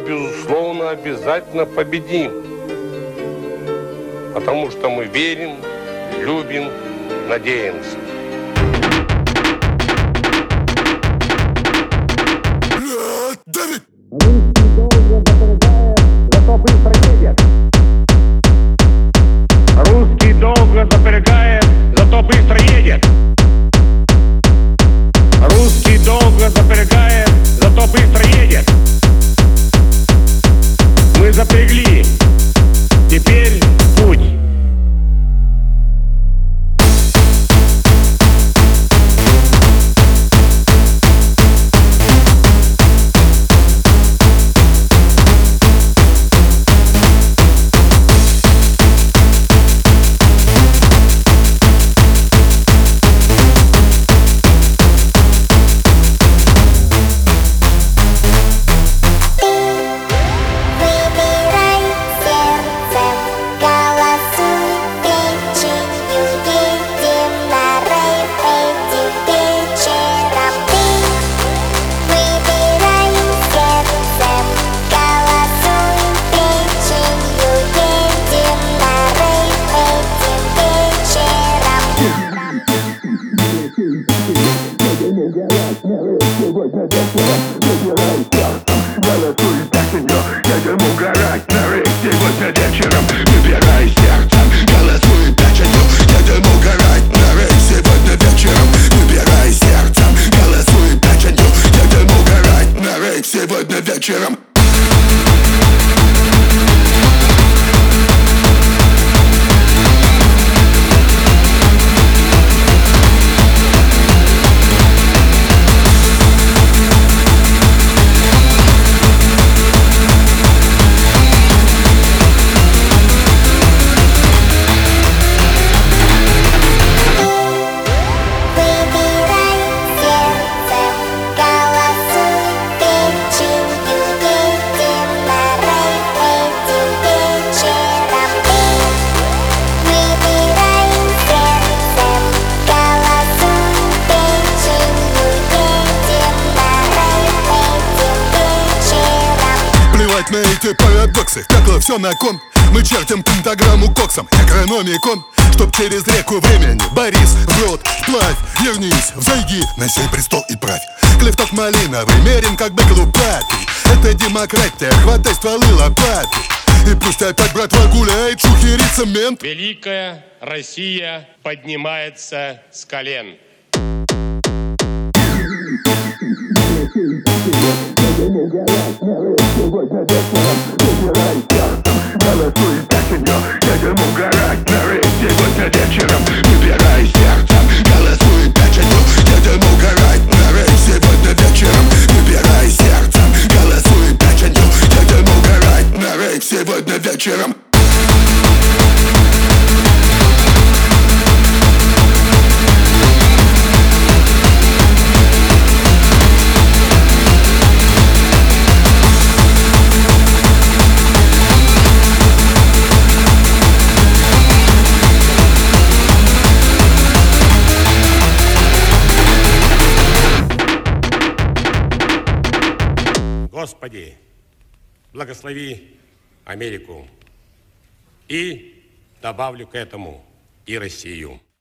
безусловно, обязательно победим. Потому что мы верим, любим, надеемся. Давид! Русский долго запрягает, зато быстро едет. Русский долго запрягает, зато быстро едет. Мы запрягли, теперь путь. Сегодня вечером выбирай сердцем, голосуй песенью, едем угорать на рейс. Сегодня вечером выбирай сердцем, голосуй песенью, едем угорать на рейс. Сегодня вечером выбирай сердцем, голосуй песенью, едем угорать на рейс. Сегодня вечером. На эти парадоксы, как все на кон. Мы чертим пентаграмму коксом, экономикон. Чтоб через реку времени, Борис, в рот, вплавь, вернись, взойди на сей престол и правь. Клевток малиновый, мерим как бык лупатый. Это демократия, хватай стволы лопаты. И пусть опять братва гуляет, шухерит цемент. Великая Россия поднимается с колен. Сегодня вечером выбирай сердцем, голосуй песенью, едем угорать на рейс. Сегодня вечером выбирай сердцем, голосуй песенью, едем угорать на рейс. Сегодня вечером выбирай сердцем, голосуй песенью, едем угорать на рейс. Сегодня вечером. Господи, благослови Америку. И добавлю к этому и Россию.